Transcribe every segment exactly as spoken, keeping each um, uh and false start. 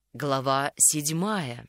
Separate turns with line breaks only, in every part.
Глава седьмая.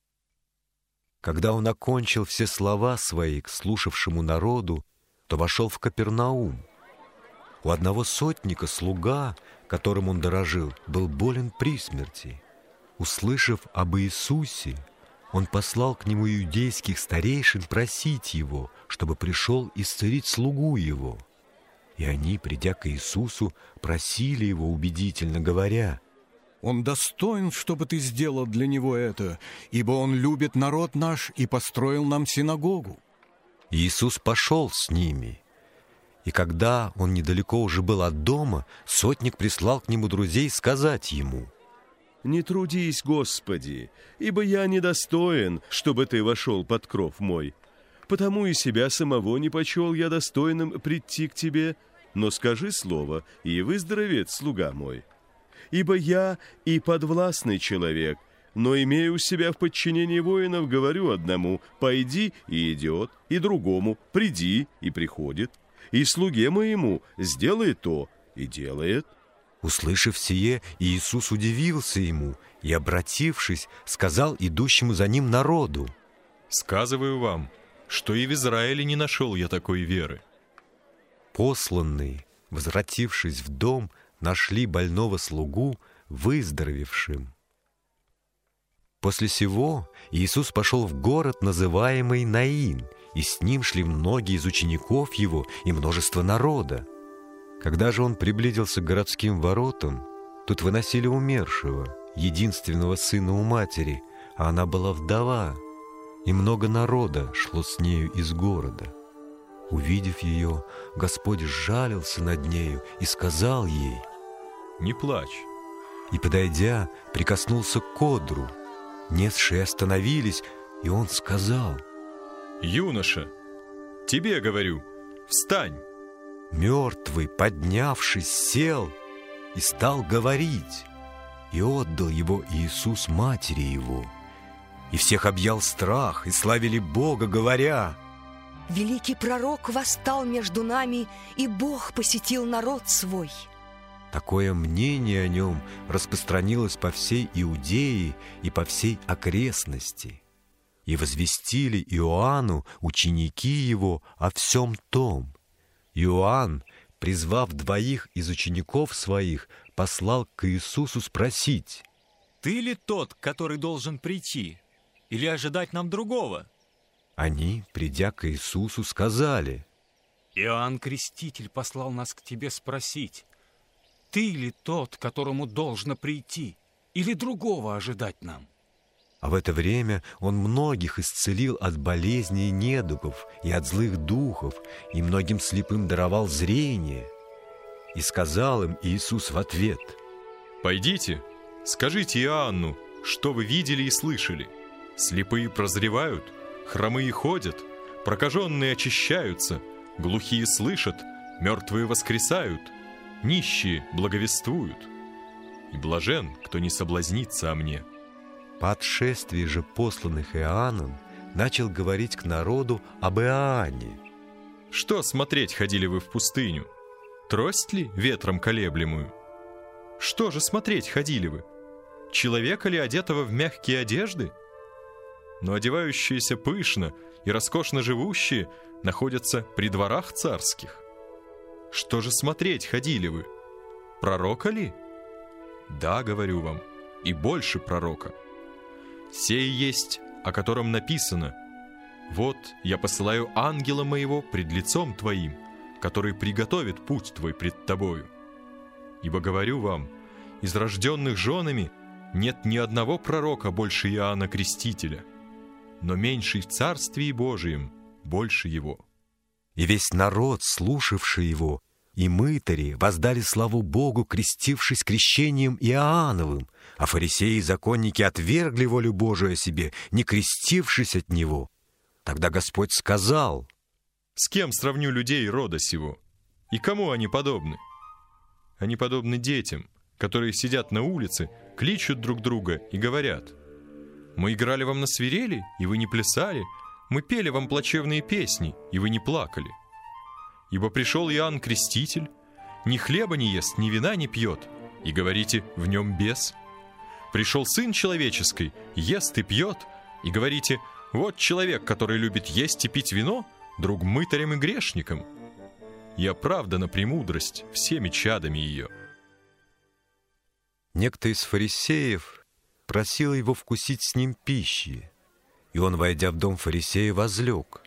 Когда он окончил все слова свои к слушавшему народу, то вошел в Капернаум. У одного сотника слуга, которым он дорожил, был болен при смерти. Услышав об Иисусе, он послал к нему иудейских старейшин просить его, чтобы пришел исцелить слугу его. И они, придя к Иисусу, просили его убедительно, говоря:
«Он достоин, чтобы ты сделал для него это, ибо он любит народ наш и построил нам синагогу».
Иисус пошел с ними. И когда он недалеко уже был от дома, сотник прислал к нему друзей сказать ему:
«Не трудись, Господи, ибо я недостоин, чтобы ты вошел под кров мой. Потому и себя самого не почел я достойным прийти к тебе, но скажи слово, и выздоровеет слуга мой. Ибо я и подвластный человек, но имею у себя в подчинении воинов, говорю одному: пойди, и идет, и другому: приди, и приходит, и слуге моему: сделай то, и делает».
Услышав сие, Иисус удивился ему и, обратившись, сказал идущему за ним народу:
«Сказываю вам, что и в Израиле не нашел я такой веры».
Посланные, возвратившись в дом, нашли больного слугу выздоровевшим. После сего Иисус пошел в город, называемый Наин, и с ним шли многие из учеников его и множество народа. Когда же он приблизился к городским воротам, тут выносили умершего, единственного сына у матери, а она была вдова, и много народа шло с нею из города. Увидев ее, Господь сжалился над нею и сказал ей:
«Не плачь».
И, подойдя, прикоснулся к одру. Несшие остановились, и он сказал:
«Юноша, тебе говорю, встань».
Мертвый, поднявшись, сел и стал говорить, и отдал его Иисус матери его. И всех объял страх, и славили Бога, говоря:
«Великий пророк восстал между нами, и Бог посетил народ свой».
Такое мнение о нем распространилось по всей Иудее и по всей окрестности. И возвестили Иоанну ученики его о всем том. Иоанн, призвав двоих из учеников своих, послал к Иисусу спросить:
«Ты ли тот, который должен прийти, или ожидать нам другого?»
Они, придя к Иисусу, сказали:
«Иоанн Креститель послал нас к тебе спросить: ты ли тот, которому должно прийти, или другого ожидать нам?»
А в это время он многих исцелил от болезней и недугов, и от злых духов, и многим слепым даровал зрение. И сказал им Иисус в ответ:
«Пойдите, скажите Иоанну, что вы видели и слышали. Слепые прозревают, хромые ходят, прокаженные очищаются, глухие слышат, мертвые воскресают, нищие благовествуют. И блажен, кто не соблазнится о мне».
По отшествии же посланных Иоанном начал говорить к народу об Иоанне.
«Что смотреть ходили вы в пустыню? Трость ли ветром колеблемую? Что же смотреть ходили вы? Человека ли, одетого в мягкие одежды? Но одевающиеся пышно и роскошно живущие находятся при дворах царских. Что же смотреть ходили вы? Пророка ли? Да, говорю вам, и больше пророка. Сей есть, о котором написано: вот я посылаю ангела моего пред лицом твоим, который приготовит путь твой пред тобою. Ибо говорю вам, из рожденных женами нет ни одного пророка больше Иоанна Крестителя, но меньший в Царствии Божием больше его».
И весь народ, слушавший его, и мытари воздали славу Богу, крестившись крещением Иоанновым, а фарисеи и законники отвергли волю Божию о себе, не крестившись от него. Тогда Господь сказал:
«С кем сравню людей рода сего? И кому они подобны? Они подобны детям, которые сидят на улице, кличут друг друга и говорят: мы играли вам на свирели, и вы не плясали, мы пели вам плачевные песни, и вы не плакали. Ибо пришел Иоанн Креститель, ни хлеба не ест, ни вина не пьет, и говорите: в нем бес. пришел Сын Человеческий, ест и пьет, и говорите: вот человек, который любит есть и пить вино, друг мытарям и грешникам. И оправдана премудрость всеми чадами ее».
Некто из фарисеев просил его вкусить с ним пищи, и он, войдя в дом фарисея, возлег.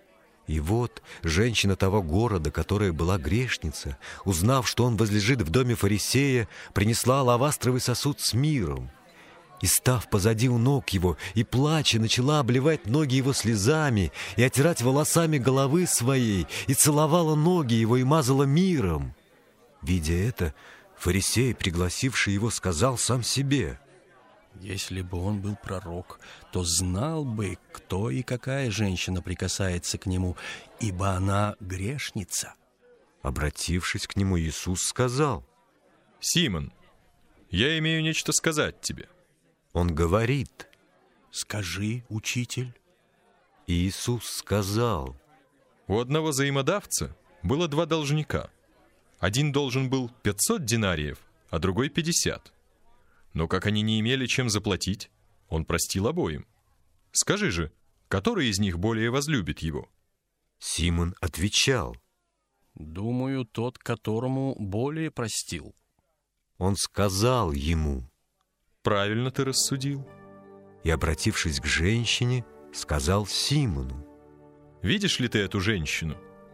И вот женщина того города, которая была грешница, узнав, что он возлежит в доме фарисея, принесла алавастровый сосуд с миром, и, став позади у ног его, и плача, начала обливать ноги его слезами, и отирать волосами головы своей, и целовала ноги его, и мазала миром. Видя это, фарисей, пригласивший его, сказал сам себе:
«Если бы он был пророк, то знал бы, кто и какая женщина прикасается к нему, ибо она грешница».
Обратившись к нему, Иисус сказал:
«Симон, я имею нечто сказать тебе».
Он говорит:
«Скажи, учитель».
И Иисус сказал:
У одного взаимодавца было два должника. Один должен был пятьсот динариев, а другой пятьдесят. Но как они не имели чем заплатить, он простил обоим. Скажи же, который из них более возлюбит его?
Симон отвечал:
«Думаю, тот, которому более простил».
Он сказал ему:
Правильно ты рассудил.
И, обратившись к женщине, сказал Симону:
Видишь ли ты эту женщину?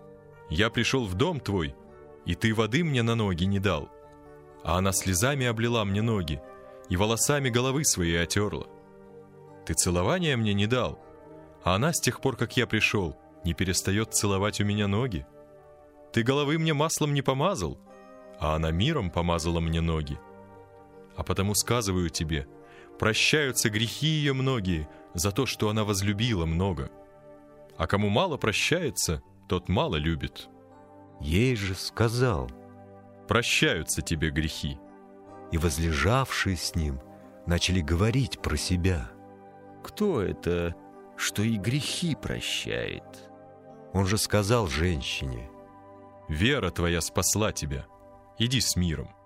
Я пришел в дом твой, и ты воды мне на ноги не дал, а она слезами облила мне ноги и волосами головы своей отерла. Ты целования мне не дал, а она с тех пор, как я пришел, не перестает целовать у меня ноги. Ты головы мне маслом не помазал, а она миром помазала мне ноги. А потому сказываю тебе, прощаются грехи ее многие за то, что она возлюбила много. А кому мало прощается, тот мало любит.
Ей же сказал:
Прощаются тебе грехи.
И возлежавшие с ним начали говорить про себя:
Кто это, что и грехи прощает?
Он же сказал женщине:
Вера твоя спасла тебя. Иди с миром.